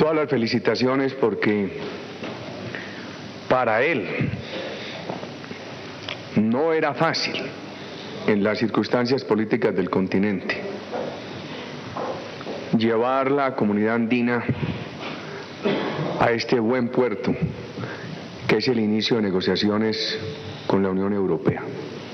todas las felicitaciones porque para él no era fácil en las circunstancias políticas del continente llevar la comunidad andina a este buen puerto que es el inicio de negociaciones con la Unión Europea.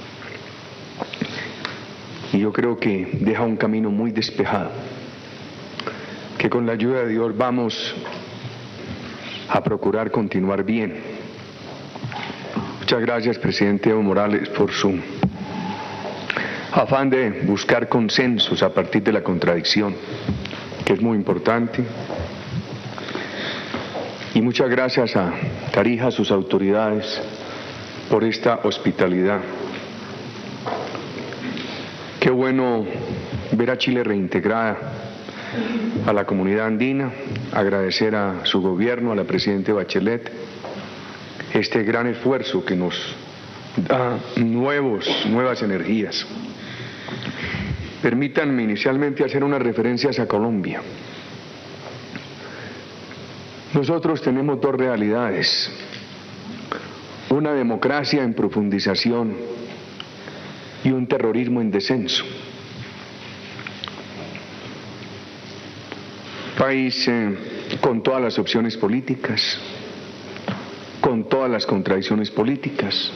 Y yo creo que deja un camino muy despejado, que con la ayuda de Dios vamos a procurar continuar bien. Muchas gracias, presidente Evo Morales, por su afán de buscar consensos a partir de la contradicción, que es muy importante. Y muchas gracias a Tarija, a sus autoridades, por esta hospitalidad. Qué bueno ver a Chile reintegrada a la comunidad andina, agradecer a su gobierno, a la presidenta Bachelet, este gran esfuerzo que nos da nuevas energías. Permítanme inicialmente hacer unas referencias a Colombia. Nosotros tenemos dos realidades: una democracia en profundización y un terrorismo en descenso. País con todas las opciones políticas, con todas las contradicciones políticas,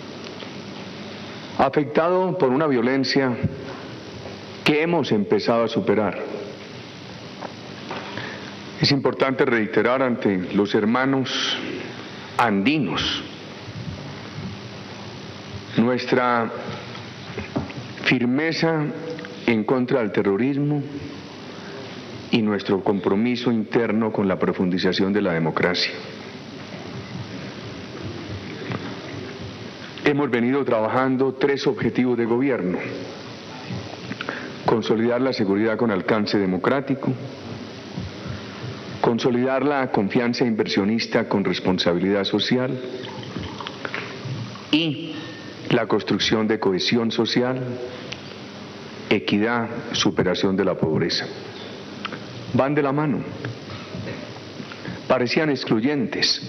afectado por una violencia que hemos empezado a superar. Es importante reiterar ante los hermanos andinos nuestra firmeza en contra del terrorismo y nuestro compromiso interno con la profundización de la democracia. Hemos venido trabajando 3 objetivos de gobierno: consolidar la seguridad con alcance democrático, consolidar la confianza inversionista con responsabilidad social y la construcción de cohesión social, equidad, superación de la pobreza. Van de la mano. Parecían excluyentes.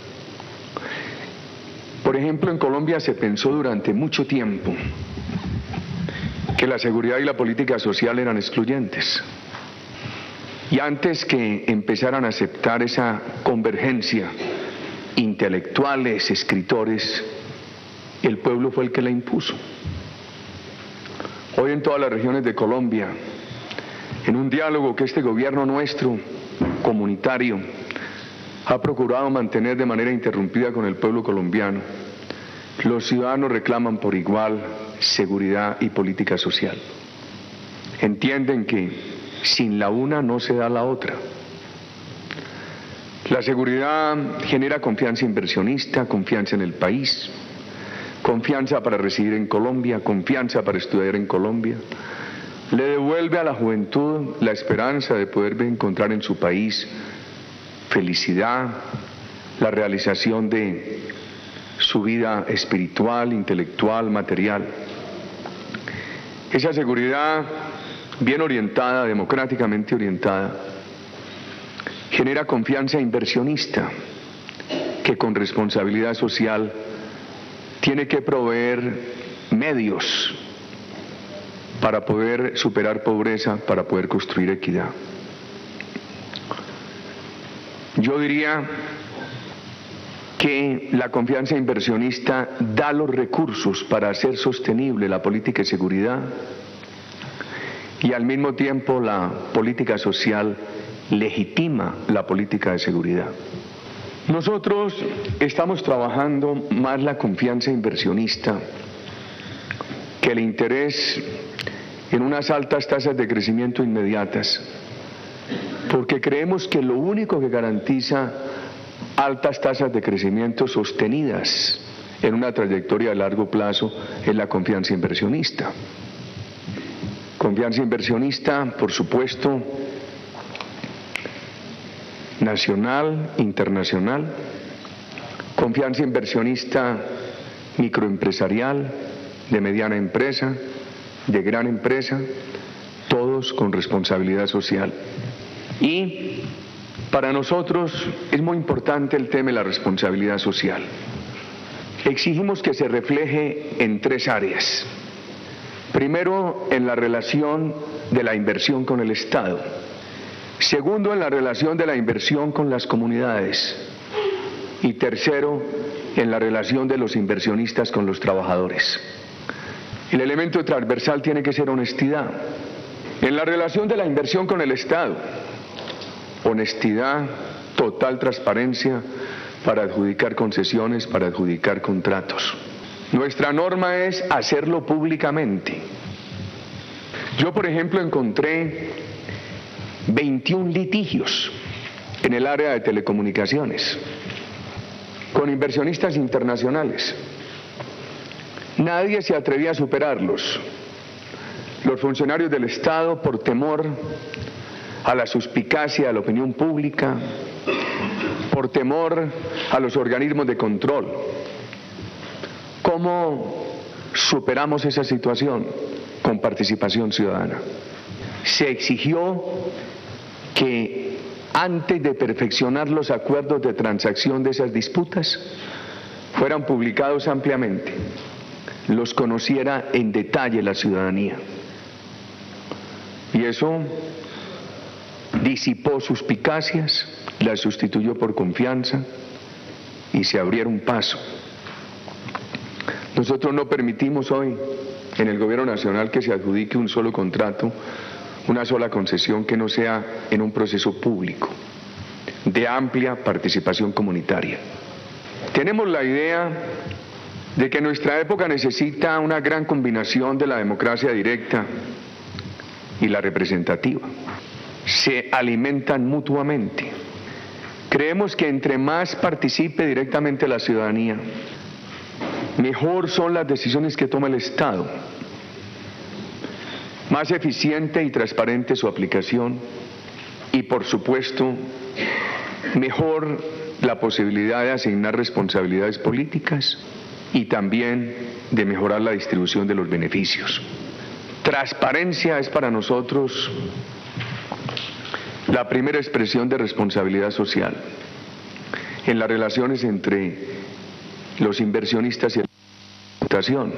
Por ejemplo, en Colombia se pensó durante mucho tiempo que la seguridad y la política social eran excluyentes. Y antes que empezaran a aceptar esa convergencia, intelectuales, escritores, el pueblo fue el que la impuso. Hoy en todas las regiones de Colombia, en un diálogo que este gobierno nuestro, comunitario, ha procurado mantener de manera interrumpida con el pueblo colombiano, los ciudadanos reclaman por igual seguridad y política social. Entienden que sin la una no se da la otra. La seguridad genera confianza inversionista, confianza en el país, confianza para residir en Colombia, confianza para estudiar en Colombia. Le devuelve a la juventud la esperanza de poder encontrar en su país felicidad, la realización de su vida espiritual, intelectual, material. Esa seguridad bien orientada, democráticamente orientada, genera confianza inversionista que con responsabilidad social tiene que proveer medios para poder superar pobreza, para poder construir equidad. Yo diría que la confianza inversionista da los recursos para hacer sostenible la política de seguridad y al mismo tiempo la política social legitima la política de seguridad. Nosotros estamos trabajando más la confianza inversionista que el interés en unas altas tasas de crecimiento inmediatas, porque creemos que lo único que garantiza altas tasas de crecimiento sostenidas en una trayectoria de largo plazo es la confianza inversionista. Confianza inversionista, por supuesto, nacional, internacional, confianza inversionista microempresarial, de mediana empresa, de gran empresa, todos con responsabilidad social. Y Para nosotros es muy importante el tema de la responsabilidad social. Exigimos que se refleje en 3 áreas. Primero, en la relación de la inversión con el Estado. Segundo, en la relación de la inversión con las comunidades. Y tercero, en la relación de los inversionistas con los trabajadores. El elemento transversal tiene que ser honestidad. En la relación de la inversión con el Estado, honestidad, total transparencia para adjudicar concesiones, para adjudicar contratos. Nuestra norma es hacerlo públicamente. Yo, por ejemplo, encontré 21 litigios en el área de telecomunicaciones con inversionistas internacionales. Nadie se atrevía a superarlos. Los funcionarios del Estado, por temor a la suspicacia de la opinión pública, por temor a los organismos de control. ¿Cómo superamos esa situación? Con participación ciudadana. Se exigió que antes de perfeccionar los acuerdos de transacción de esas disputas, fueran publicados ampliamente, los conociera en detalle la ciudadanía. Y eso disipó suspicacias, las sustituyó por confianza y se abrieron paso. Nosotros no permitimos hoy en el gobierno nacional que se adjudique un solo contrato, una sola concesión que no sea en un proceso público, de amplia participación comunitaria. Tenemos la idea de que nuestra época necesita una gran combinación de la democracia directa y la representativa. Se alimentan mutuamente. Creemos que entre más participe directamente la ciudadanía, mejor son las decisiones que toma el Estado, más eficiente y transparente su aplicación y, por supuesto, mejor la posibilidad de asignar responsabilidades políticas y también de mejorar la distribución de los beneficios. Transparencia es para nosotros la primera expresión de responsabilidad social en las relaciones entre los inversionistas y la administración.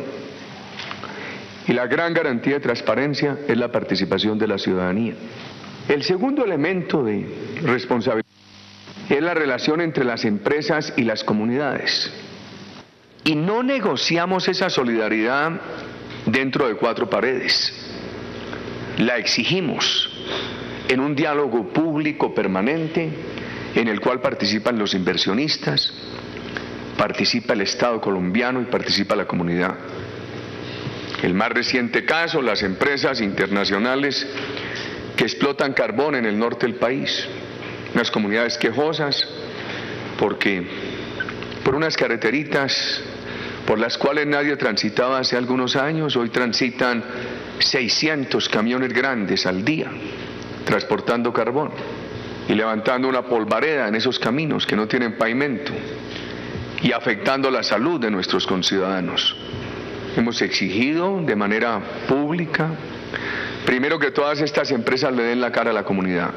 Y la gran garantía de transparencia es la participación de la ciudadanía. El segundo elemento de responsabilidad es la relación entre las empresas y las comunidades. Y no negociamos esa solidaridad dentro de 4 paredes. La exigimos en un diálogo público permanente en el cual participan los inversionistas, participa el Estado colombiano y participa la comunidad. El más reciente caso, las empresas internacionales que explotan carbón en el norte del país, unas comunidades quejosas porque por unas carreteritas por las cuales nadie transitaba hace algunos años, hoy transitan 600 camiones grandes al día transportando carbón y levantando una polvareda en esos caminos que no tienen pavimento y afectando la salud de nuestros conciudadanos. Hemos exigido de manera pública, primero, que todas estas empresas le den la cara a la comunidad.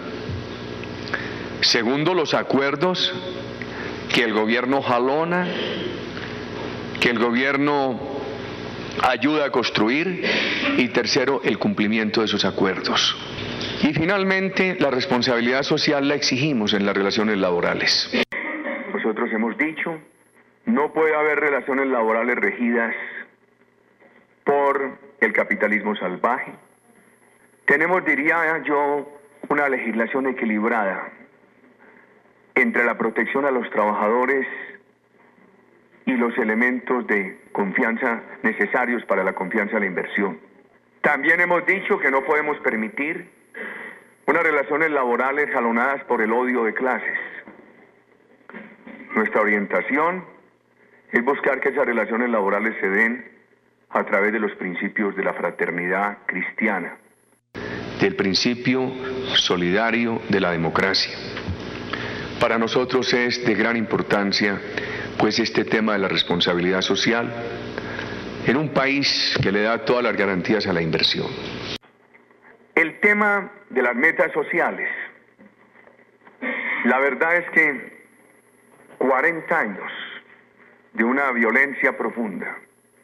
Segundo, los acuerdos que el gobierno jalona, que el gobierno ayuda a construir. Y tercero, el cumplimiento de esos acuerdos. Y finalmente, la responsabilidad social la exigimos en las relaciones laborales. Nosotros hemos dicho, no puede haber relaciones laborales regidas por el capitalismo salvaje. Tenemos, diría yo, una legislación equilibrada entre la protección a los trabajadores y los elementos de confianza necesarios para la confianza a la inversión. También hemos dicho que no podemos permitir unas relaciones laborales jalonadas por el odio de clases. Nuestra orientación es buscar que esas relaciones laborales se den a través de los principios de la fraternidad cristiana, del principio solidario de la democracia. Para nosotros es de gran importancia, pues, este tema de la responsabilidad social en un país que le da todas las garantías a la inversión. El tema de las metas sociales La verdad es que 40 años de una violencia profunda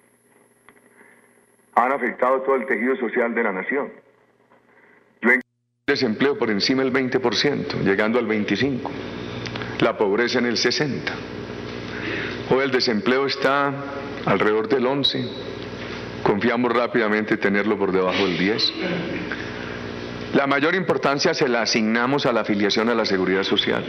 han afectado todo el tejido social de la nación. Yo encontré el desempleo por encima del 20%, llegando al 25%, la pobreza en el 60%. Hoy el desempleo está alrededor del 11%, confiamos rápidamente tenerlo por debajo del 10%. La mayor importancia se la asignamos a la afiliación a la seguridad social.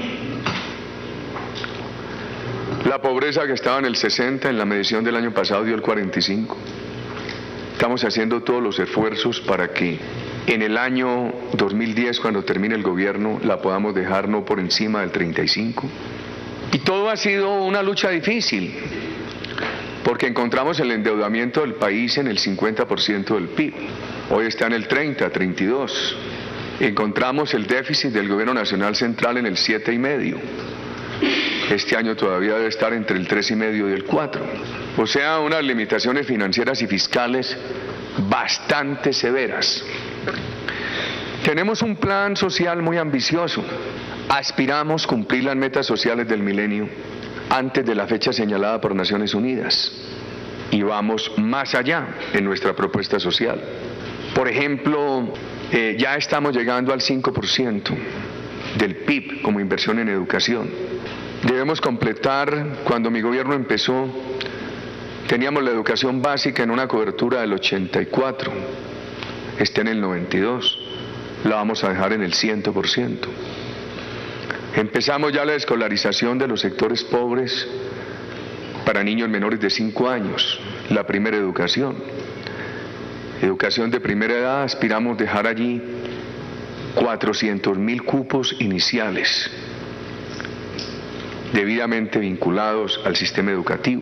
La pobreza, que estaba en el 60%, en la medición del año pasado dio el 45%. Estamos haciendo todos los esfuerzos para que en el año 2010, cuando termine el gobierno, la podamos dejar no por encima del 35%. Y todo ha sido una lucha difícil, porque encontramos el endeudamiento del país en el 50% del PIB. Hoy está en el 30%, 32%. Encontramos el déficit del gobierno nacional central en el 7,5%. Este año todavía debe estar entre el 3,5% y el 4%. O sea, unas limitaciones financieras y fiscales bastante severas. Tenemos un plan social muy ambicioso. Aspiramos a cumplir las metas sociales del milenio antes de la fecha señalada por Naciones Unidas. Y vamos más allá en nuestra propuesta social. Por ejemplo, ya estamos llegando al 5% del PIB como inversión en educación. Debemos completar, cuando mi gobierno empezó, teníamos la educación básica en una cobertura del 84%, está en el 92%, la vamos a dejar en el 100%. Empezamos ya la escolarización de los sectores pobres para niños menores de 5 años, la primera educación. Educación de primera edad, aspiramos dejar allí 400.000 cupos iniciales, debidamente vinculados al sistema educativo.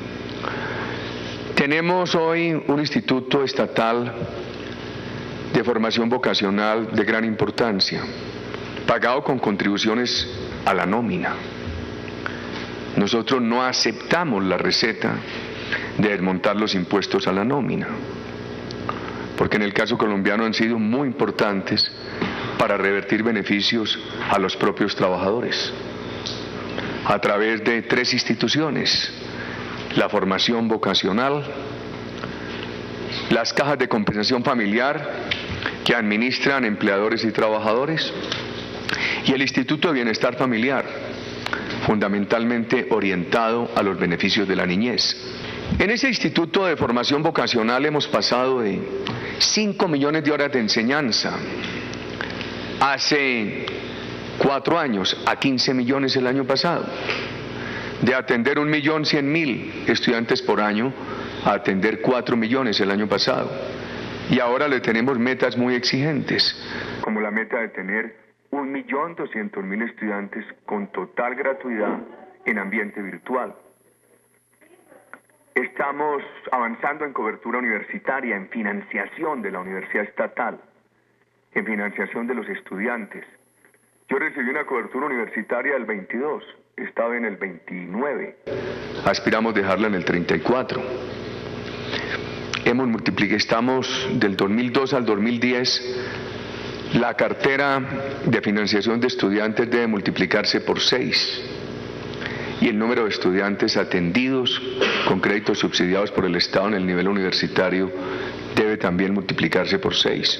Tenemos hoy un instituto estatal de formación vocacional de gran importancia, pagado con contribuciones a la nómina. Nosotros no aceptamos la receta de desmontar los impuestos a la nómina, porque en el caso colombiano han sido muy importantes para revertir beneficios a los propios trabajadores, a través de 3 instituciones: la formación vocacional, las cajas de compensación familiar que administran empleadores y trabajadores, y el Instituto de Bienestar Familiar, fundamentalmente orientado a los beneficios de la niñez. En ese Instituto de Formación Vocacional hemos pasado de 5 millones de horas de enseñanza hace 4 años a 15 millones el año pasado, de atender 1.100.000 estudiantes por año a atender 4 millones el año pasado. Y ahora le tenemos metas muy exigentes, como la meta de tener 1.200.000 estudiantes con total gratuidad en ambiente virtual. Estamos avanzando en cobertura universitaria, en financiación de la universidad estatal, en financiación de los estudiantes. Yo recibí una cobertura universitaria del 22, estaba en el 29. Aspiramos dejarla en el 34. Estamos del 2002 al 2010, la cartera de financiación de estudiantes debe multiplicarse por 6. Y el número de estudiantes atendidos con créditos subsidiados por el Estado en el nivel universitario debe también multiplicarse por 6.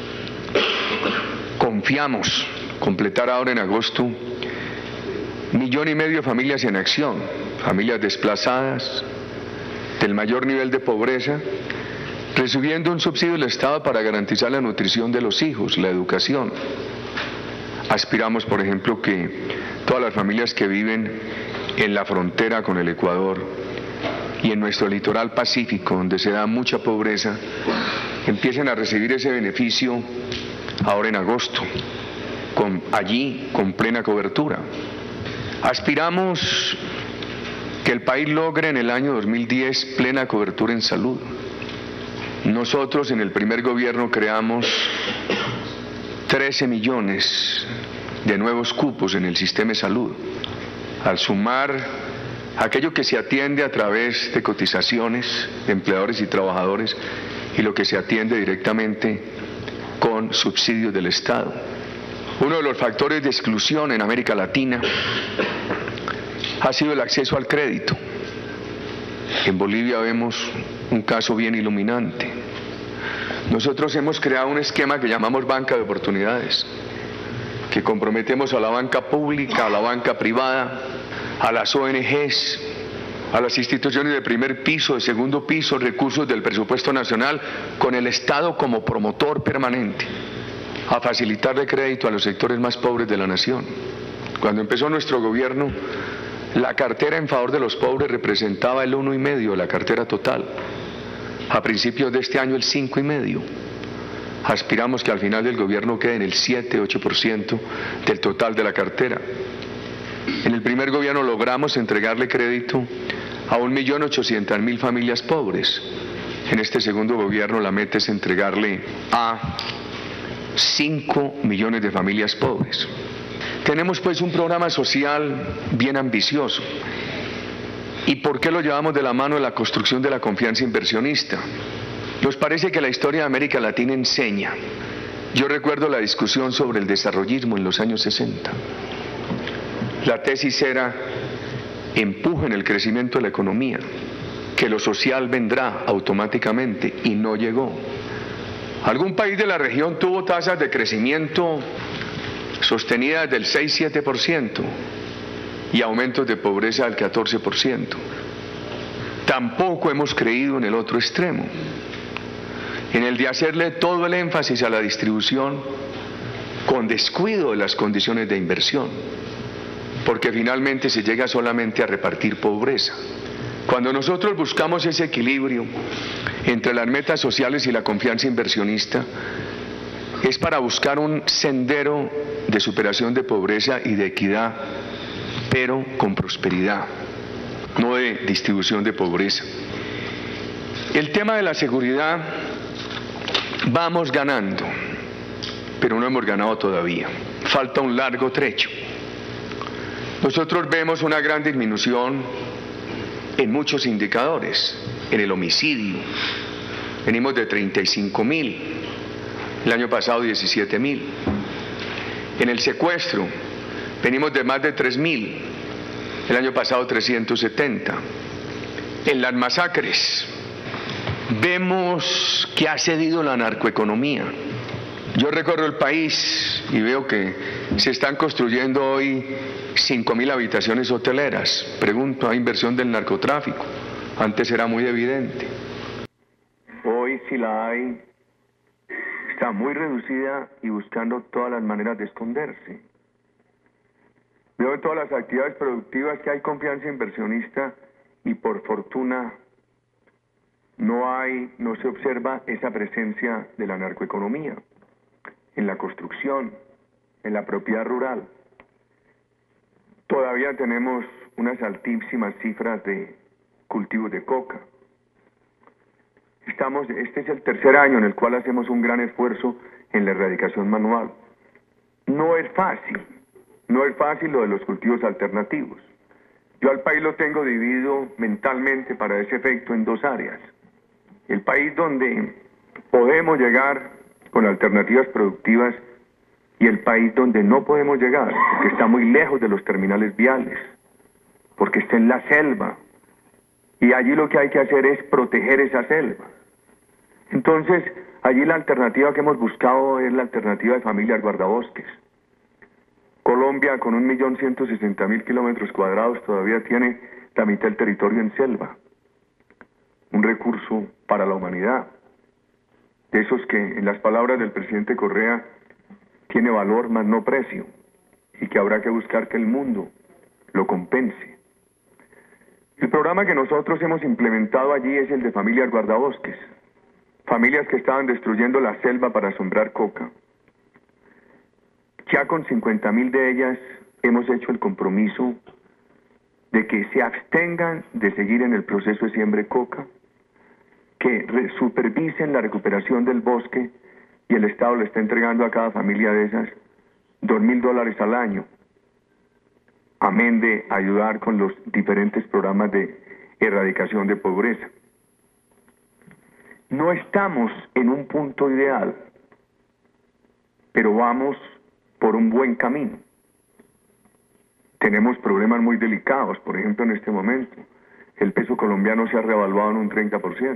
Confiamos completar ahora en agosto 1,5 millones de familias en acción, familias desplazadas, del mayor nivel de pobreza, recibiendo un subsidio del Estado para garantizar la nutrición de los hijos, la educación. Aspiramos, por ejemplo, que todas las familias que viven en la frontera con el Ecuador y en nuestro litoral pacífico, donde se da mucha pobreza, empiecen a recibir ese beneficio ahora en agosto, allí con plena cobertura. Aspiramos que el país logre en el año 2010 plena cobertura en salud. Nosotros en el primer gobierno creamos 13 millones de nuevos cupos en el sistema de salud, al sumar aquello que se atiende a través de cotizaciones de empleadores y trabajadores y lo que se atiende directamente con subsidios del Estado. Uno de los factores de exclusión en América Latina ha sido el acceso al crédito. En Bolivia vemos un caso bien iluminante. Nosotros hemos creado un esquema que llamamos banca de oportunidades, que comprometemos a la banca pública, a la banca privada, a las ONGs, a las instituciones de primer piso, de segundo piso, recursos del presupuesto nacional, con el Estado como promotor permanente, a facilitarle crédito a los sectores más pobres de la nación. Cuando empezó nuestro gobierno, la cartera en favor de los pobres representaba el 1,5% de la cartera total. A principios de este año el 5,5%. Aspiramos que al final del gobierno quede en el 7-8% del total de la cartera. En el primer gobierno logramos entregarle crédito a 1.800.000 familias pobres. En este segundo gobierno la meta es entregarle a 5 millones de familias pobres. Tenemos pues un programa social bien ambicioso. ¿Y por qué lo llevamos de la mano de la construcción de la confianza inversionista? Nos parece que la historia de América Latina enseña. Yo recuerdo la discusión sobre el desarrollismo en los años 60. La tesis era: empujen el crecimiento de la economía, que lo social vendrá automáticamente, y no llegó. Algún país de la región tuvo tasas de crecimiento sostenidas del 6-7% y aumentos de pobreza del 14%. Tampoco hemos creído en el otro extremo, en el de hacerle todo el énfasis a la distribución con descuido de las condiciones de inversión, porque finalmente se llega solamente a repartir pobreza. Cuando nosotros buscamos ese equilibrio entre las metas sociales y la confianza inversionista, es para buscar un sendero de superación de pobreza y de equidad, pero con prosperidad, no de distribución de pobreza. El tema de la seguridad, vamos ganando, pero no hemos ganado todavía. Falta un largo trecho. Nosotros vemos una gran disminución en muchos indicadores. En el homicidio, venimos de 35.000, el año pasado 17.000. En el secuestro, venimos de más de 3.000, el año pasado 370. En las masacres, vemos que ha cedido la narcoeconomía. Yo recorro el país y veo que se están construyendo hoy 5.000 habitaciones hoteleras. Pregunto, ¿hay inversión del narcotráfico? Antes era muy evidente. Hoy sí la hay. Está muy reducida y buscando todas las maneras de esconderse. Veo en todas las actividades productivas que hay confianza inversionista y por fortuna no se observa esa presencia de la narcoeconomía en la construcción, en la propiedad rural. Todavía tenemos unas altísimas cifras de cultivos de coca. Este es el tercer año en el cual hacemos un gran esfuerzo en la erradicación manual. No es fácil lo de los cultivos alternativos. Yo al país lo tengo dividido mentalmente para ese efecto en dos áreas. El país donde podemos llegar con alternativas productivas y el país donde no podemos llegar, porque está muy lejos de los terminales viales, porque está en la selva, y allí lo que hay que hacer es proteger esa selva. Entonces, allí la alternativa que hemos buscado es la alternativa de familias guardabosques. Colombia, con 1.160.000 kilómetros cuadrados, todavía tiene la mitad del territorio en selva. Un recurso para la humanidad, de esos que, en las palabras del presidente Correa, tiene valor más no precio, y que habrá que buscar que el mundo lo compense. El programa que nosotros hemos implementado allí es el de familias guardabosques, familias que estaban destruyendo la selva para sembrar coca. Ya con 50.000 de ellas hemos hecho el compromiso de que se abstengan de seguir en el proceso de siembra de coca, que supervisen la recuperación del bosque, y el Estado le está entregando a cada familia de esas $2.000 al año, amén de ayudar con los diferentes programas de erradicación de pobreza. No estamos en un punto ideal, pero vamos por un buen camino. Tenemos problemas muy delicados, por ejemplo, en este momento. El peso colombiano se ha revaluado en un 30%.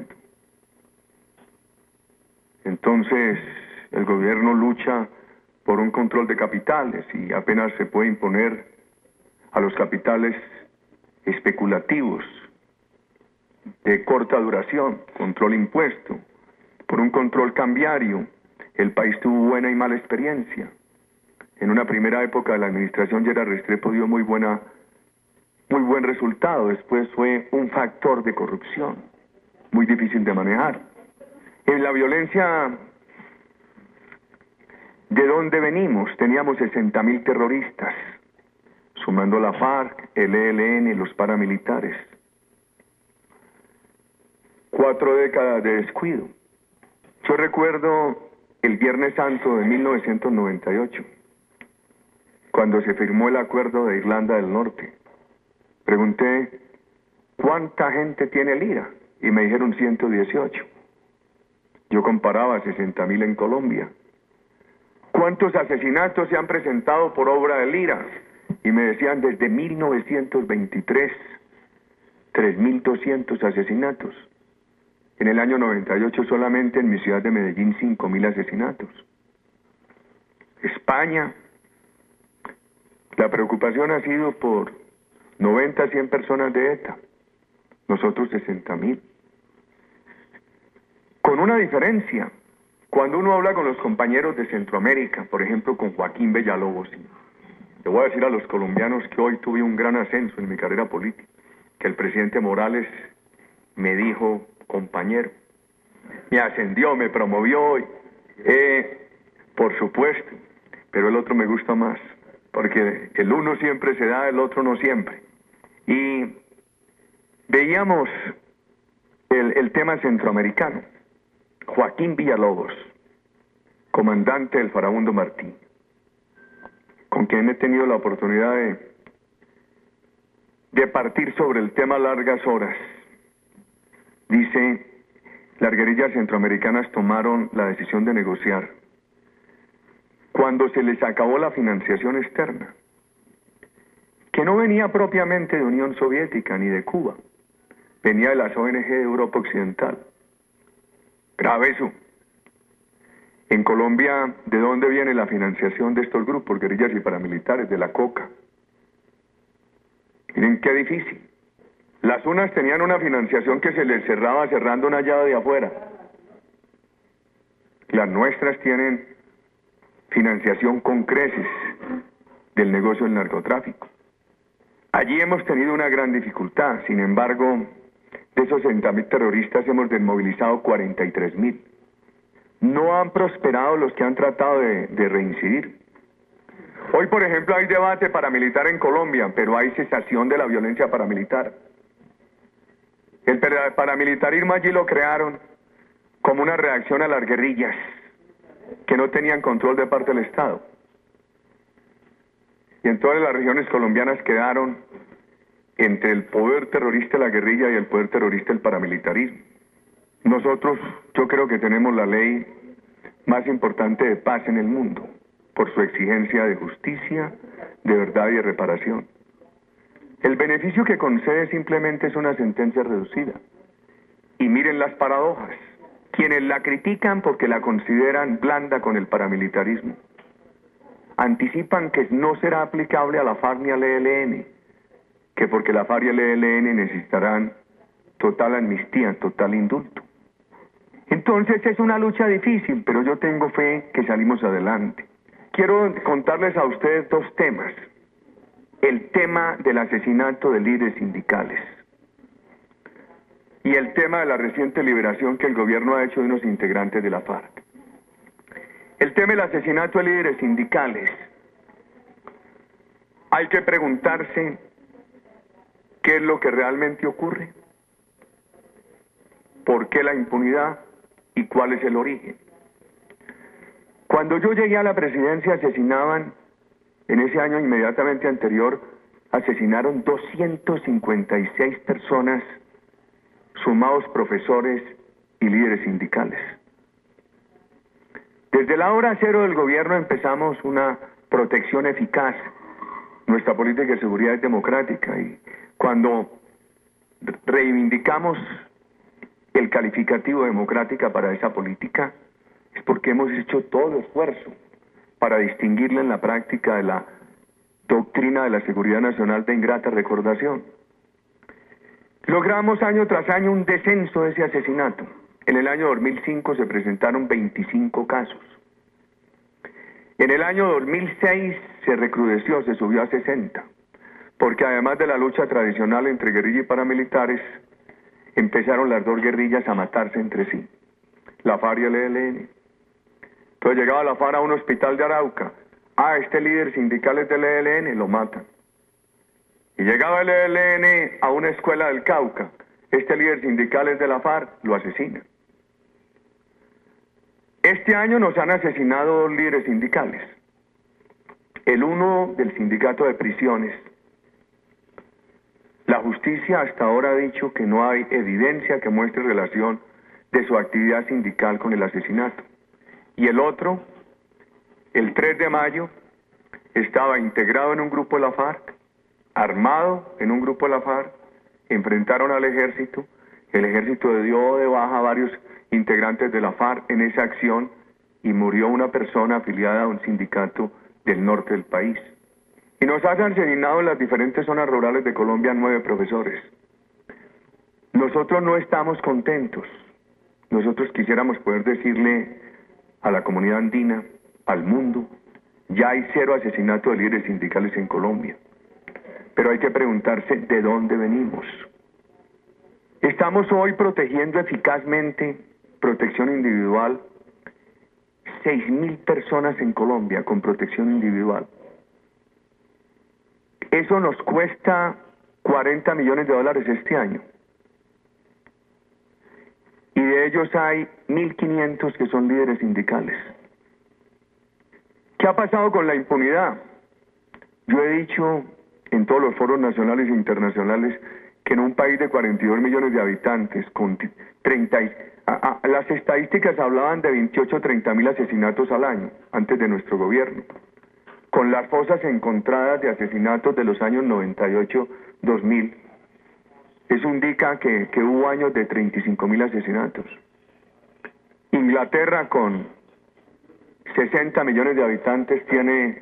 Entonces, el gobierno lucha por un control de capitales y apenas se puede imponer a los capitales especulativos de corta duración, control impuesto, por un control cambiario. El país tuvo buena y mala experiencia. En una primera época de la administración Gerard Restrepo dio muy buen resultado. Después fue un factor de corrupción muy difícil de manejar. En la violencia, ¿de dónde venimos? Teníamos 60.000 terroristas, sumando la FARC, el ELN, los paramilitares. 4 décadas de descuido. Yo recuerdo el Viernes Santo de 1998, cuando se firmó el acuerdo de Irlanda del Norte. Pregunté, ¿cuánta gente tiene el IRA? Y me dijeron 118. Yo comparaba 60.000 en Colombia. ¿Cuántos asesinatos se han presentado por obra del IRA? Y me decían, desde 1923, 3.200 asesinatos. En el año 98 solamente en mi ciudad de Medellín 5.000 asesinatos. España, la preocupación ha sido por 90 a 100 personas de ETA, nosotros 60.000. Con una diferencia, cuando uno habla con los compañeros de Centroamérica, por ejemplo con Joaquín Villalobos, le voy a decir a los colombianos que hoy tuve un gran ascenso en mi carrera política, que el presidente Morales me dijo, compañero, me ascendió, me promovió, por supuesto, pero el otro me gusta más, porque el uno siempre se da, el otro no siempre. Y veíamos el tema centroamericano. Joaquín Villalobos, comandante del Farabundo Martí, con quien he tenido la oportunidad de partir sobre el tema largas horas. Dice, las guerrillas centroamericanas tomaron la decisión de negociar cuando se les acabó la financiación externa, que no venía propiamente de Unión Soviética ni de Cuba, venía de las ONG de Europa Occidental. Grave eso. En Colombia, ¿de dónde viene la financiación de estos grupos, guerrillas y paramilitares? De la coca. Miren qué difícil. Las unas tenían una financiación que se les cerraba cerrando una llave de afuera. Las nuestras tienen financiación con creces del negocio del narcotráfico. Allí hemos tenido una gran dificultad. Sin embargo, de esos 60.000 terroristas hemos desmovilizado 43.000. No han prosperado los que han tratado de reincidir. Hoy, por ejemplo, hay debate paramilitar en Colombia, pero hay cesación de la violencia paramilitar. El paramilitarismo allí lo crearon como una reacción a las guerrillas que no tenían control de parte del Estado. Y en todas las regiones colombianas quedaron entre el poder terrorista de la guerrilla y el poder terrorista del paramilitarismo. Nosotros, yo creo que tenemos la ley más importante de paz en el mundo, por su exigencia de justicia, de verdad y de reparación. El beneficio que concede simplemente es una sentencia reducida. Y miren las paradojas. Quienes la critican porque la consideran blanda con el paramilitarismo, anticipan que no será aplicable a la FARC ni al ELN, que porque la FARC y el ELN necesitarán total amnistía, total indulto. Entonces es una lucha difícil, pero yo tengo fe que salimos adelante. Quiero contarles a ustedes dos temas. El tema del asesinato de líderes sindicales y el tema de la reciente liberación que el gobierno ha hecho de unos integrantes de la FARC. El tema del asesinato de líderes sindicales. Hay que preguntarse qué es lo que realmente ocurre, por qué la impunidad y cuál es el origen. Cuando yo llegué a la presidencia asesinaban, en ese año inmediatamente anterior, asesinaron 256 personas, sumados profesores y líderes sindicales. Desde la hora cero del gobierno empezamos una protección eficaz. Nuestra política de seguridad es democrática y cuando reivindicamos el calificativo democrática para esa política es porque hemos hecho todo esfuerzo para distinguirla en la práctica de la doctrina de la seguridad nacional de ingrata recordación. Logramos año tras año un descenso de ese asesinato. En el año 2005 se presentaron 25 casos. En el año 2006 se recrudeció, se subió a 60, porque además de la lucha tradicional entre guerrilla y paramilitares, empezaron las dos guerrillas a matarse entre sí, la FARC y el ELN. Entonces llegaba la FARC a un hospital de Arauca, este líder sindical es del ELN, lo matan. Y llegaba el ELN a una escuela del Cauca, este líder sindical es de la FARC, lo asesinan. Este año nos han asesinado dos líderes sindicales. El uno del sindicato de prisiones. La justicia hasta ahora ha dicho que no hay evidencia que muestre relación de su actividad sindical con el asesinato. Y el otro, el 3 de mayo, estaba integrado en un grupo de la FARC, armado en un grupo de la FARC, enfrentaron al ejército, el ejército dio de baja a varios integrantes de la FARC en esa acción y murió una persona afiliada a un sindicato del norte del país. Y nos han asesinado en las diferentes zonas rurales de Colombia 9 profesores. Nosotros no estamos contentos. Nosotros quisiéramos poder decirle a la comunidad andina, al mundo, ya hay 0 asesinatos de líderes sindicales en Colombia. Pero hay que preguntarse de dónde venimos. Estamos hoy protegiendo eficazmente, protección individual, 6.000 personas en Colombia con protección individual. Eso nos cuesta $40 millones este año. Y de ellos hay 1.500 que son líderes sindicales. ¿Qué ha pasado con la impunidad? Yo he dicho en todos los foros nacionales e internacionales que en un país de 42 millones de habitantes, con 30, las estadísticas hablaban de 28 o 30 mil asesinatos al año, antes de nuestro gobierno. Con las fosas encontradas de asesinatos de los años 98-2000, eso indica que hubo años de 35.000 asesinatos. Inglaterra, con 60 millones de habitantes, tiene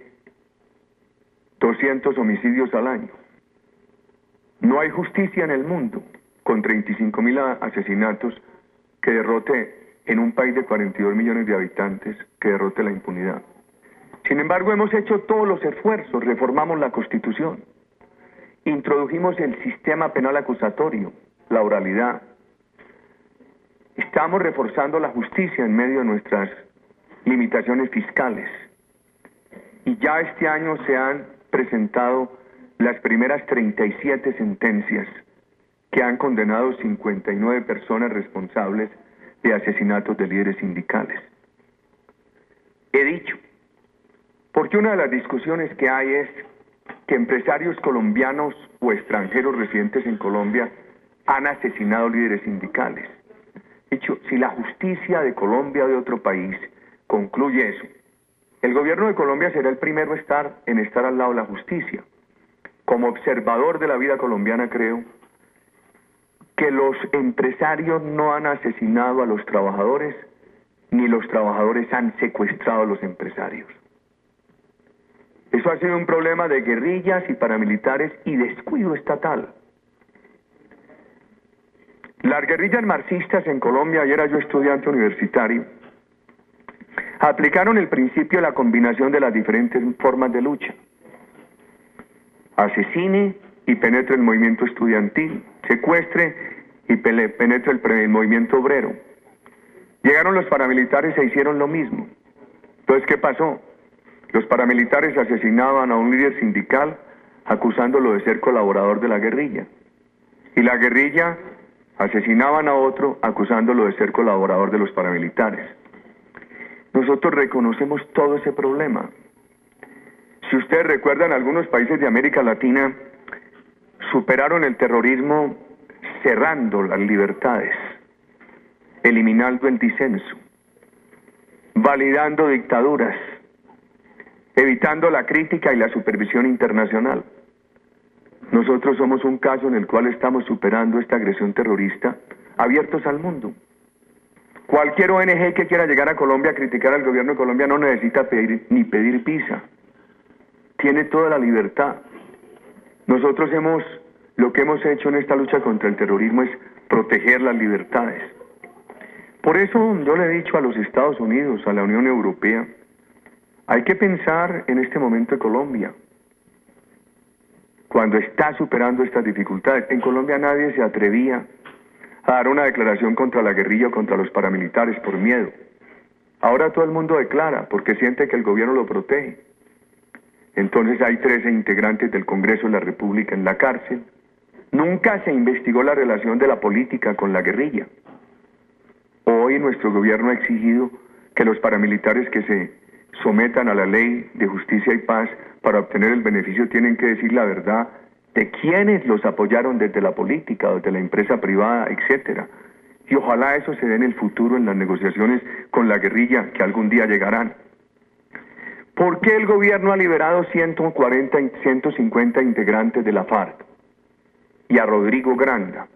200 homicidios al año. No hay justicia en el mundo con 35.000 asesinatos que derrote en un país de 42 millones de habitantes, que derrote la impunidad. Sin embargo, hemos hecho todos los esfuerzos, reformamos la Constitución, introdujimos el sistema penal acusatorio, la oralidad. Estamos reforzando la justicia en medio de nuestras limitaciones fiscales. Y ya este año se han presentado las primeras 37 sentencias que han condenado 59 personas responsables de asesinatos de líderes sindicales. He dicho, porque una de las discusiones que hay es que empresarios colombianos o extranjeros residentes en Colombia han asesinado líderes sindicales. He dicho, si la justicia de Colombia o de otro país concluye eso, el gobierno de Colombia será el primero en estar al lado de la justicia. Como observador de la vida colombiana creo que los empresarios no han asesinado a los trabajadores, ni los trabajadores han secuestrado a los empresarios. Eso ha sido un problema de guerrillas y paramilitares y descuido estatal. Las guerrillas marxistas en Colombia, ayer era yo estudiante universitario, aplicaron el principio de la combinación de las diferentes formas de lucha. Asesine y penetre el movimiento estudiantil, secuestre y penetre el movimiento obrero. Llegaron los paramilitares e hicieron lo mismo. Entonces, ¿qué pasó? Los paramilitares asesinaban a un líder sindical acusándolo de ser colaborador de la guerrilla. Y la guerrilla asesinaban a otro acusándolo de ser colaborador de los paramilitares. Nosotros reconocemos todo ese problema. Si ustedes recuerdan, algunos países de América Latina superaron el terrorismo cerrando las libertades, eliminando el disenso, validando dictaduras, evitando la crítica y la supervisión internacional. Nosotros somos un caso en el cual estamos superando esta agresión terrorista, abiertos al mundo. Cualquier ONG que quiera llegar a Colombia a criticar al gobierno de Colombia no necesita pedir visa. Tiene toda la libertad. Nosotros lo que hemos hecho en esta lucha contra el terrorismo es proteger las libertades. Por eso yo le he dicho a los Estados Unidos, a la Unión Europea, hay que pensar en este momento de Colombia, cuando está superando estas dificultades. En Colombia nadie se atrevía a dar una declaración contra la guerrilla o contra los paramilitares por miedo. Ahora todo el mundo declara porque siente que el gobierno lo protege. Entonces hay 13 integrantes del Congreso de la República en la cárcel. Nunca se investigó la relación de la política con la guerrilla. Hoy nuestro gobierno ha exigido que los paramilitares que se sometan a la ley de justicia y paz para obtener el beneficio tienen que decir la verdad de quiénes los apoyaron desde la política, desde la empresa privada, etcétera. Y ojalá eso se dé en el futuro en las negociaciones con la guerrilla que algún día llegarán. ¿Por qué el gobierno ha liberado 140 y 150 integrantes de la FARC? Y a Rodrigo Granda.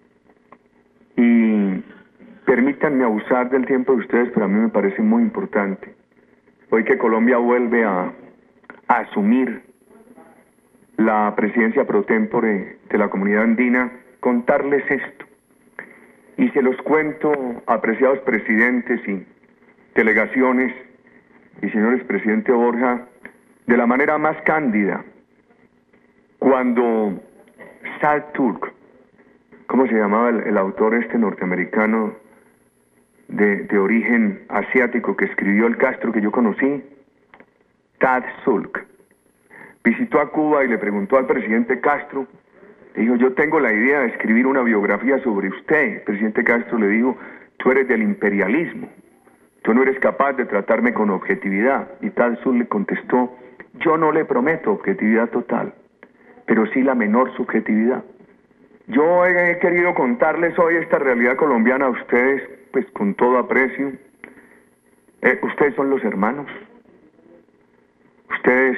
Y permítanme abusar del tiempo de ustedes, pero a mí me parece muy importante. Hoy que Colombia vuelve a asumir la presidencia pro tempore de la Comunidad Andina, contarles esto. Y se los cuento, apreciados presidentes y delegaciones, y señores presidente Borja, de la manera más cándida. Cuando Sal Turk, ¿cómo se llamaba el autor norteamericano de origen asiático que escribió El Castro que yo conocí? Tad Sulk. Visitó a Cuba y le preguntó al presidente Castro, le dijo, yo tengo la idea de escribir una biografía sobre usted. El presidente Castro le dijo, tú eres del imperialismo, tú no eres capaz de tratarme con objetividad. Y Tad Sulk le contestó, yo no le prometo objetividad total, pero sí la menor subjetividad. Yo he querido contarles hoy esta realidad colombiana a ustedes, pues con todo aprecio. Ustedes son los hermanos. Ustedes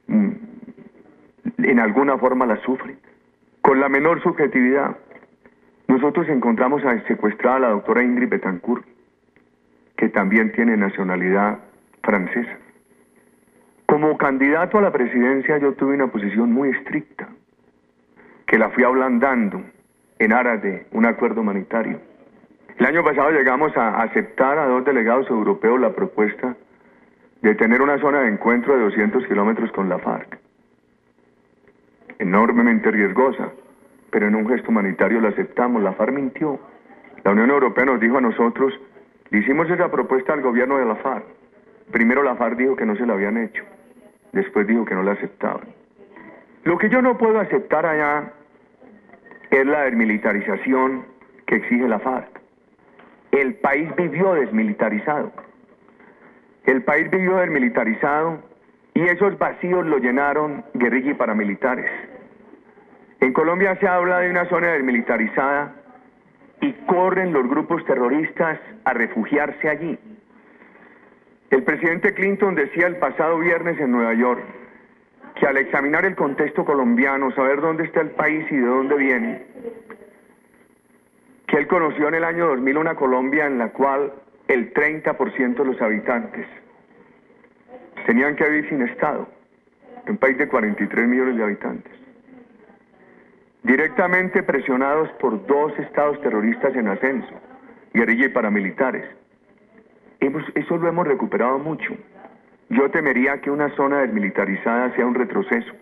en alguna forma la sufren, con la menor subjetividad. Nosotros encontramos secuestrada a la doctora Ingrid Betancourt, que también tiene nacionalidad francesa. Como candidato a la presidencia yo tuve una posición muy estricta, que la fui ablandando en aras de un acuerdo humanitario. El año pasado llegamos a aceptar a 2 delegados europeos la propuesta de tener una zona de encuentro de 200 kilómetros con la FARC. Enormemente riesgosa, pero en un gesto humanitario la aceptamos. La FARC mintió. La Unión Europea nos dijo a nosotros, le hicimos esa propuesta al gobierno de la FARC. Primero la FARC dijo que no se la habían hecho, después dijo que no la aceptaban. Lo que yo no puedo aceptar allá es la desmilitarización que exige la FARC. El país vivió desmilitarizado. El país vivió desmilitarizado y esos vacíos lo llenaron guerrilla y paramilitares. En Colombia se habla de una zona desmilitarizada y corren los grupos terroristas a refugiarse allí. El presidente Clinton decía el pasado viernes en Nueva York que al examinar el contexto colombiano, saber dónde está el país y de dónde viene, que él conoció en el año 2000 una Colombia en la cual el 30% de los habitantes tenían que vivir sin Estado, un país de 43 millones de habitantes, directamente presionados por 2 estados terroristas en ascenso, guerrilla y paramilitares. Eso lo hemos recuperado mucho. Yo temería que una zona desmilitarizada sea un retroceso.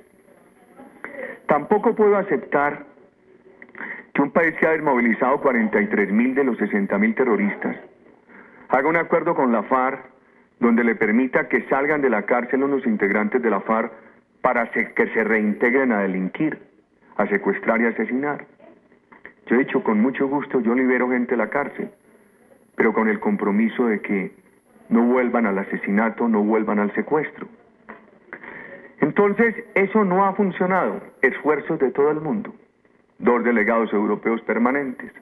Tampoco puedo aceptar que un país que ha desmovilizado 43.000 de los 60.000 terroristas haga un acuerdo con la FARC donde le permita que salgan de la cárcel unos integrantes de la FARC para que se reintegren a delinquir, a secuestrar y asesinar. Yo he dicho, con mucho gusto yo libero gente de la cárcel, pero con el compromiso de que no vuelvan al asesinato, no vuelvan al secuestro. Entonces, eso no ha funcionado. Esfuerzos de todo el mundo. 2 delegados europeos permanentes,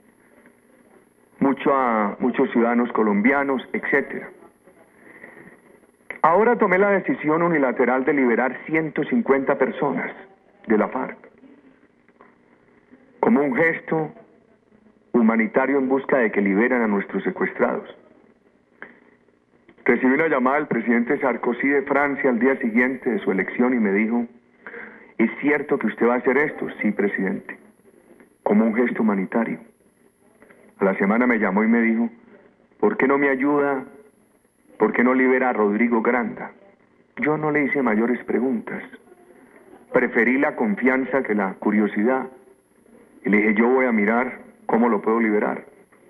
muchos ciudadanos colombianos, etcétera. Ahora tomé la decisión unilateral de liberar 150 personas de la FARC, como un gesto humanitario en busca de que liberen a nuestros secuestrados. Recibí una llamada del presidente Sarkozy de Francia al día siguiente de su elección y me dijo: ¿es cierto que usted va a hacer esto? Sí, presidente, como un gesto humanitario. A la semana me llamó y me dijo: ¿por qué no me ayuda? ¿Por qué no libera a Rodrigo Granda? Yo no le hice mayores preguntas. Preferí la confianza que la curiosidad. Y le dije: yo voy a mirar cómo lo puedo liberar.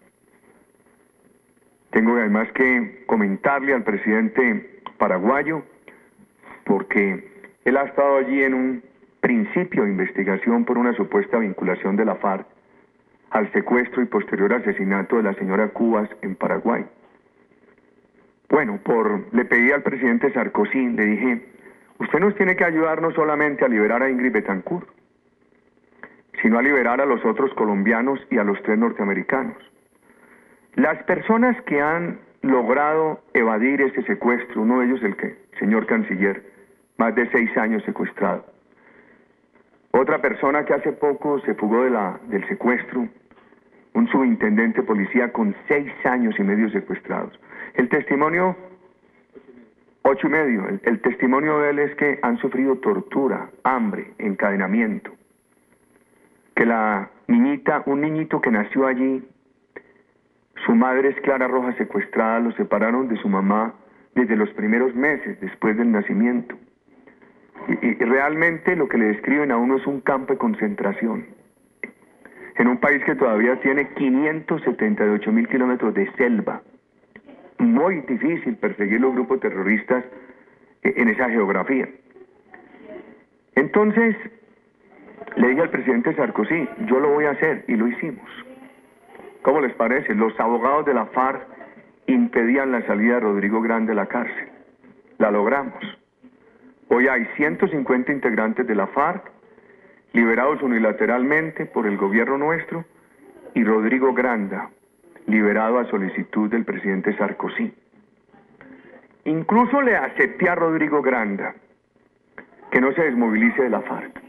Tengo además que comentarle al presidente paraguayo, porque él ha estado allí en un principio de investigación por una supuesta vinculación de la FARC al secuestro y posterior asesinato de la señora Cubas en Paraguay. Bueno, le pedí al presidente Sarkozy, le dije: usted nos tiene que ayudar no solamente a liberar a Ingrid Betancourt, sino a liberar a los otros colombianos y a los 3 norteamericanos. Las personas que han logrado evadir ese secuestro, uno de ellos el señor canciller, más de 6 años secuestrado. Otra persona que hace poco se fugó del secuestro, un subintendente de policía con 6 años y medio secuestrados. El testimonio, 8 y medio, el testimonio de él es que han sufrido tortura, hambre, encadenamiento. Que un niñito que nació allí, su madre es Clara Rojas secuestrada, lo separaron de su mamá desde los primeros meses después del nacimiento. Y realmente lo que le describen a uno es un campo de concentración. En un país que todavía tiene 578.000 kilómetros de selva. Muy difícil perseguir los grupos terroristas en esa geografía. Entonces, le dije al presidente Sarkozy: yo lo voy a hacer, y lo hicimos. ¿Cómo les parece? Los abogados de la FARC impedían la salida de Rodrigo Granda de la cárcel. La logramos. Hoy hay 150 integrantes de la FARC, liberados unilateralmente por el gobierno nuestro, y Rodrigo Granda, liberado a solicitud del presidente Sarkozy. Incluso le acepté a Rodrigo Granda que no se desmovilice de la FARC.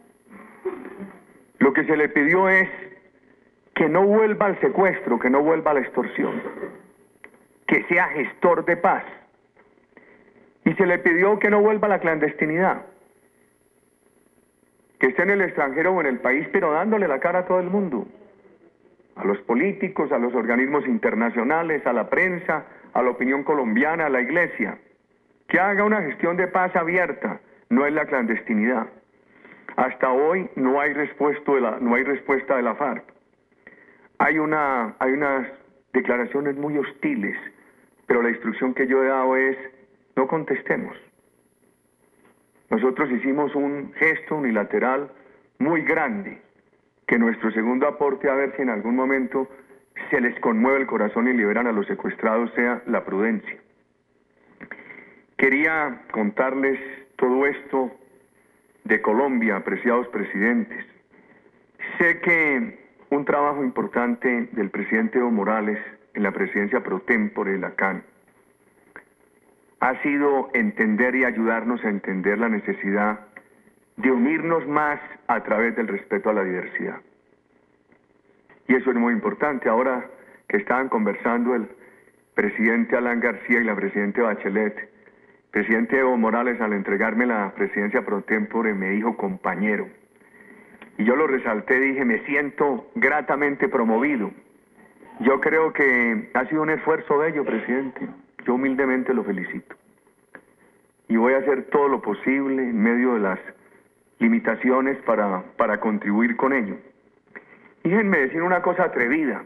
Lo que se le pidió es que no vuelva al secuestro, que no vuelva a la extorsión, que sea gestor de paz. Y se le pidió que no vuelva a la clandestinidad, que esté en el extranjero o en el país, pero dándole la cara a todo el mundo, a los políticos, a los organismos internacionales, a la prensa, a la opinión colombiana, a la iglesia, que haga una gestión de paz abierta, no es la clandestinidad. Hasta hoy no hay respuesta de la FARC. Hay unas declaraciones muy hostiles, pero la instrucción que yo he dado es: no contestemos. Nosotros hicimos un gesto unilateral muy grande, que nuestro segundo aporte, a ver si en algún momento se les conmueve el corazón y liberan a los secuestrados, sea la prudencia. Quería contarles todo esto de Colombia, apreciados presidentes. Sé que un trabajo importante del presidente Evo Morales en la presidencia pro tempore de la CAN ha sido entender y ayudarnos a entender la necesidad de unirnos más a través del respeto a la diversidad. Y eso es muy importante. Ahora que estaban conversando el presidente Alan García y la presidenta Bachelet, el presidente Evo Morales, al entregarme la presidencia pro tempore, me dijo compañero. Y yo lo resalté, dije: me siento gratamente promovido. Yo creo que ha sido un esfuerzo bello, presidente. Yo humildemente lo felicito. Y voy a hacer todo lo posible en medio de las limitaciones para contribuir con ello. Déjenme decir una cosa atrevida.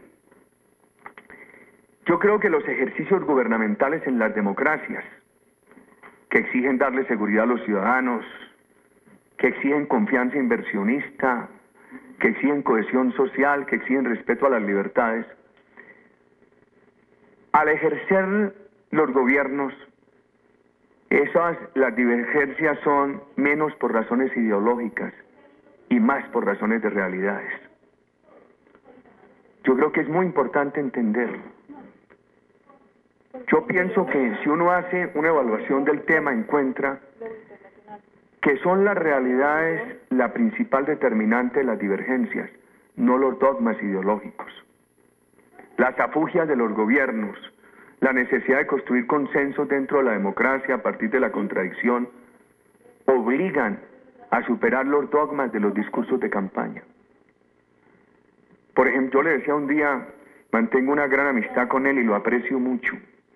Yo creo que los ejercicios gubernamentales en las democracias, que exigen darle seguridad a los ciudadanos, que exigen confianza inversionista, que exigen cohesión social, que exigen respeto a las libertades, al ejercer los gobiernos, las divergencias son menos por razones ideológicas y más por razones de realidades. Yo creo que es muy importante entenderlo. Yo pienso que si uno hace una evaluación del tema, encuentra que son las realidades la principal determinante de las divergencias, no los dogmas ideológicos. Las afugias de los gobiernos, la necesidad de construir consensos dentro de la democracia a partir de la contradicción, obligan a superar los dogmas de los discursos de campaña. Por ejemplo, yo le decía un día, mantengo una gran amistad con él y lo aprecio mucho.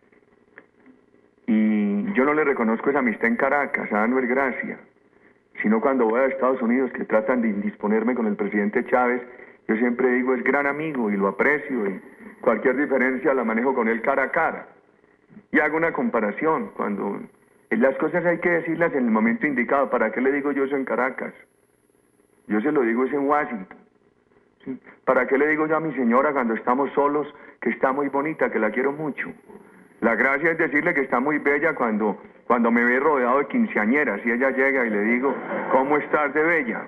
Y yo no le reconozco esa amistad en Caracas, a Anuel Gracia, sino cuando voy a Estados Unidos, que tratan de indisponerme con el presidente Chávez, yo siempre digo, es gran amigo y lo aprecio, y cualquier diferencia la manejo con él cara a cara. Y hago una comparación, cuando las cosas hay que decirlas en el momento indicado. ¿Para qué le digo yo eso en Caracas? Yo se lo digo eso en Washington. ¿Sí? ¿Para qué le digo yo a mi señora cuando estamos solos que está muy bonita, que la quiero mucho? La gracia es decirle que está muy bella cuando me ve rodeado de quinceañeras y ella llega y le digo, ¿cómo estás de bella?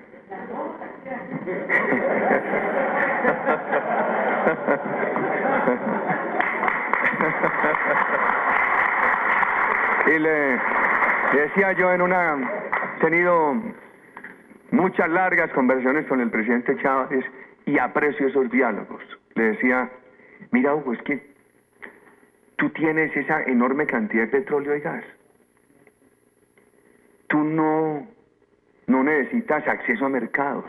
Y le decía yo he tenido muchas largas conversaciones con el presidente Chávez y aprecio esos diálogos. Le decía, mira Hugo, es que tú tienes esa enorme cantidad de petróleo y gas. Tú no necesitas acceso a mercados.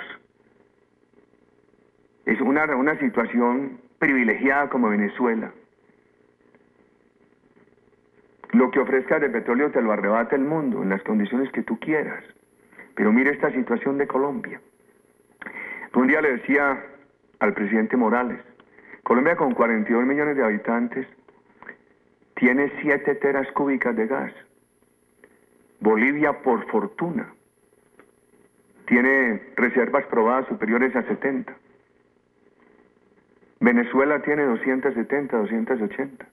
Es una situación privilegiada como Venezuela. Lo que ofrezcas de petróleo te lo arrebata el mundo en las condiciones que tú quieras. Pero mira esta situación de Colombia. Un día le decía al presidente Morales, Colombia con 42 millones de habitantes tiene 7 teras cúbicas de gas. Bolivia, por fortuna, tiene reservas probadas superiores a 70. Venezuela tiene 270, 280.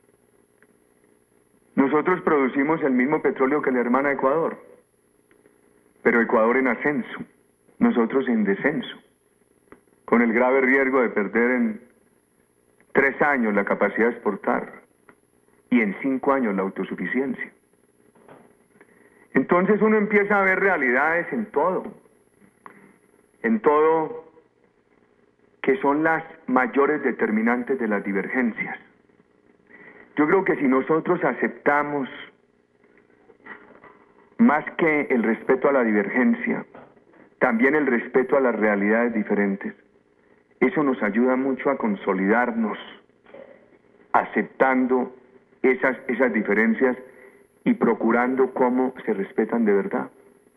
Nosotros producimos el mismo petróleo que la hermana Ecuador, pero Ecuador en ascenso, nosotros en descenso, con el grave riesgo de perder en 3 años la capacidad de exportar y en 5 años la autosuficiencia. Entonces uno empieza a ver realidades en todo que son las mayores determinantes de las divergencias. Yo creo que si nosotros aceptamos más que el respeto a la divergencia, también el respeto a las realidades diferentes, eso nos ayuda mucho a consolidarnos, aceptando esas diferencias y procurando cómo se respetan de verdad.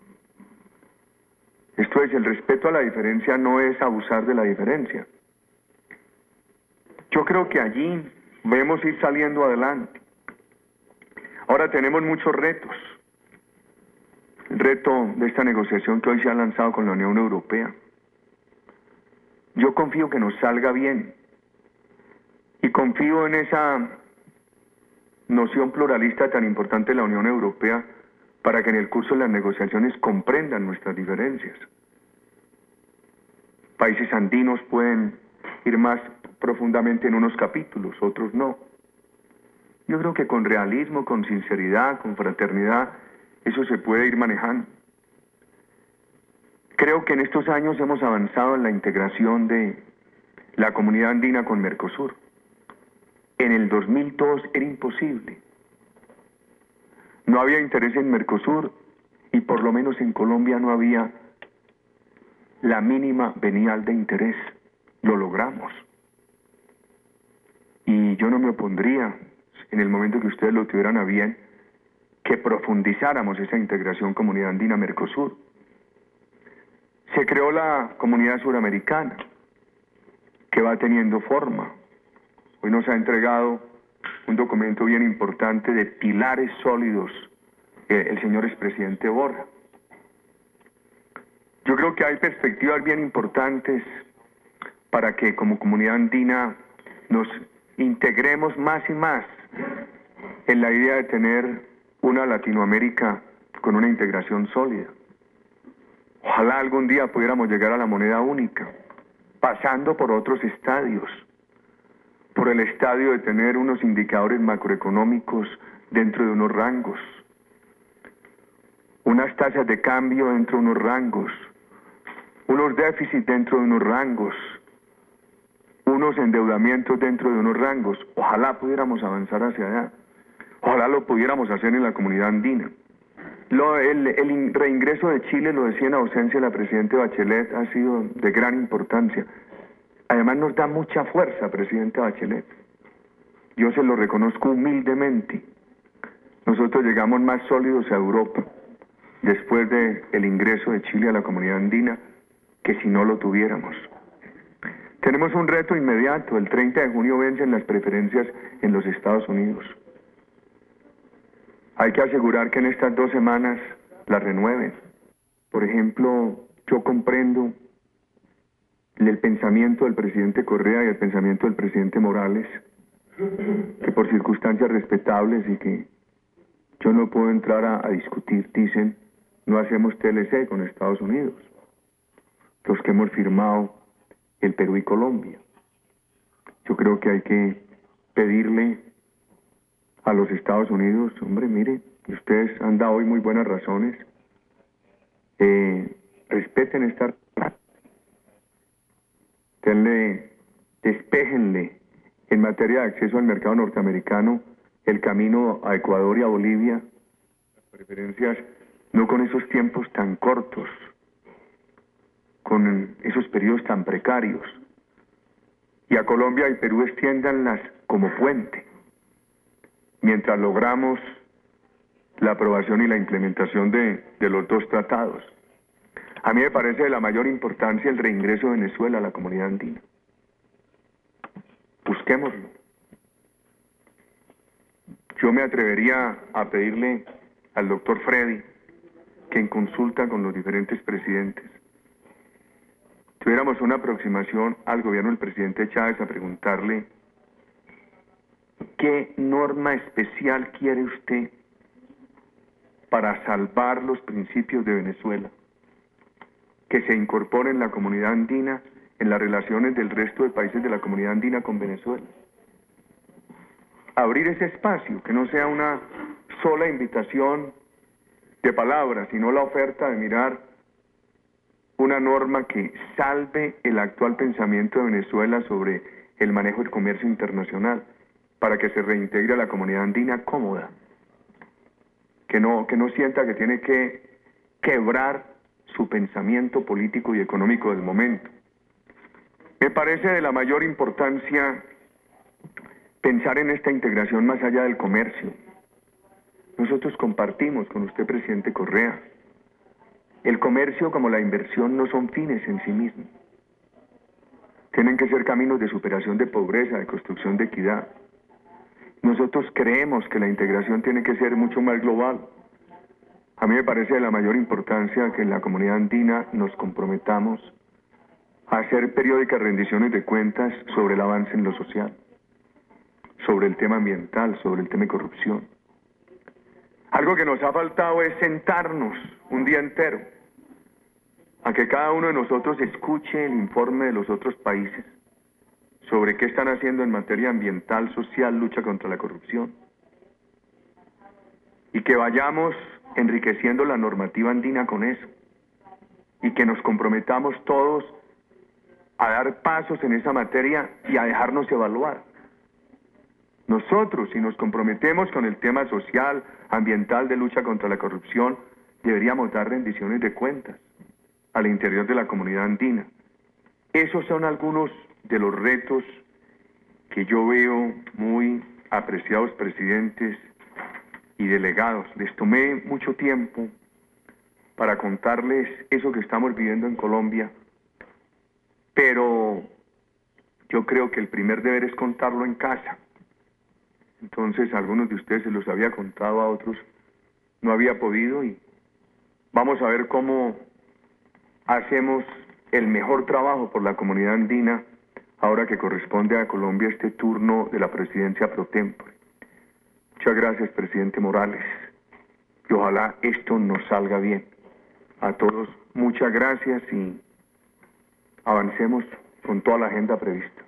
Esto es, el respeto a la diferencia no es abusar de la diferencia. Yo creo que allí debemos ir saliendo adelante. Ahora tenemos muchos retos. El reto de esta negociación que hoy se ha lanzado con la Unión Europea. Yo confío que nos salga bien. Y confío en esa noción pluralista tan importante de la Unión Europea para que en el curso de las negociaciones comprendan nuestras diferencias. Países andinos pueden ir más profundamente en unos capítulos, otros no. Yo creo que con realismo, con sinceridad, con fraternidad, eso se puede ir manejando. Creo que en estos años hemos avanzado en la integración de la comunidad andina con Mercosur. En el 2002 era imposible. No había interés en Mercosur y por lo menos en Colombia no había la mínima venial de interés. Lo logramos. Y yo no me opondría, en el momento que ustedes lo tuvieran a bien, que profundizáramos esa integración comunidad andina-Mercosur. Se creó la comunidad suramericana, que va teniendo forma. Hoy nos ha entregado un documento bien importante de pilares sólidos, el señor expresidente Borja. Yo creo que hay perspectivas bien importantes para que como comunidad andina nos integremos más y más en la idea de tener una Latinoamérica con una integración sólida. Ojalá algún día pudiéramos llegar a la moneda única, pasando por otros estadios. por el estadio de tener unos indicadores macroeconómicos dentro de unos rangos, unas tasas de cambio dentro de unos rangos, unos déficits dentro de unos rangos, unos endeudamientos dentro de unos rangos. Ojalá pudiéramos avanzar hacia allá. Ojalá lo pudiéramos hacer en la comunidad andina. El reingreso de Chile, lo decía en ausencia de la presidenta Bachelet, ha sido de gran importancia. Además nos da mucha fuerza, presidenta Bachelet. Yo se lo reconozco humildemente. Nosotros llegamos más sólidos a Europa después del ingreso de Chile a la comunidad andina que si no lo tuviéramos. Tenemos un reto inmediato. El 30 de junio vencen las preferencias en los Estados Unidos. Hay que asegurar que en estas 2 semanas las renueven. Por ejemplo, yo comprendo el pensamiento del presidente Correa y el pensamiento del presidente Morales, que por circunstancias respetables y que yo no puedo entrar a discutir, dicen, no hacemos TLC con Estados Unidos, los que hemos firmado el Perú y Colombia. Yo creo que hay que pedirle a los Estados Unidos, hombre, mire, ustedes han dado hoy muy buenas razones, respeten esta, despéjenle en materia de acceso al mercado norteamericano el camino a Ecuador y a Bolivia, las preferencias, no con esos tiempos tan cortos, con esos periodos tan precarios, y a Colombia y Perú extiéndanlas como puente, mientras logramos la aprobación y la implementación de los 2 tratados. A mí me parece de la mayor importancia el reingreso de Venezuela a la comunidad andina. Busquémoslo. Yo me atrevería a pedirle al doctor Freddy que en consulta con los diferentes presidentes tuviéramos una aproximación al gobierno del presidente Chávez a preguntarle ¿qué norma especial quiere usted para salvar los principios de Venezuela? Que se incorpore en la comunidad andina, en las relaciones del resto de países de la comunidad andina con Venezuela. Abrir ese espacio, que no sea una sola invitación de palabras, sino la oferta de mirar una norma que salve el actual pensamiento de Venezuela sobre el manejo del comercio internacional, para que se reintegre a la comunidad andina cómoda, que no sienta que tiene que quebrar su pensamiento político y económico del momento. Me parece de la mayor importancia pensar en esta integración más allá del comercio. Nosotros compartimos con usted, presidente Correa, el comercio como la inversión no son fines en sí mismos. Tienen que ser caminos de superación de pobreza, de construcción de equidad. Nosotros creemos que la integración tiene que ser mucho más global. A mí me parece de la mayor importancia que en la comunidad andina nos comprometamos a hacer periódicas rendiciones de cuentas sobre el avance en lo social, sobre el tema ambiental, sobre el tema de corrupción. Algo que nos ha faltado es sentarnos un día entero a que cada uno de nosotros escuche el informe de los otros países sobre qué están haciendo en materia ambiental, social, lucha contra la corrupción, y que vayamos enriqueciendo la normativa andina con eso, y que nos comprometamos todos a dar pasos en esa materia y a dejarnos evaluar. Nosotros, si nos comprometemos con el tema social, ambiental, de lucha contra la corrupción, deberíamos dar rendiciones de cuentas al interior de la comunidad andina. Esos son algunos de los retos que yo veo, muy apreciados presidentes y delegados. Les tomé mucho tiempo para contarles eso que estamos viviendo en Colombia, pero yo creo que el primer deber es contarlo en casa. Entonces, a algunos de ustedes se los había contado, a otros no había podido, y vamos a ver cómo hacemos el mejor trabajo por la comunidad andina ahora que corresponde a Colombia este turno de la presidencia pro tempore. Muchas gracias, presidente Morales, y ojalá esto nos salga bien. A todos, muchas gracias y avancemos con toda la agenda prevista.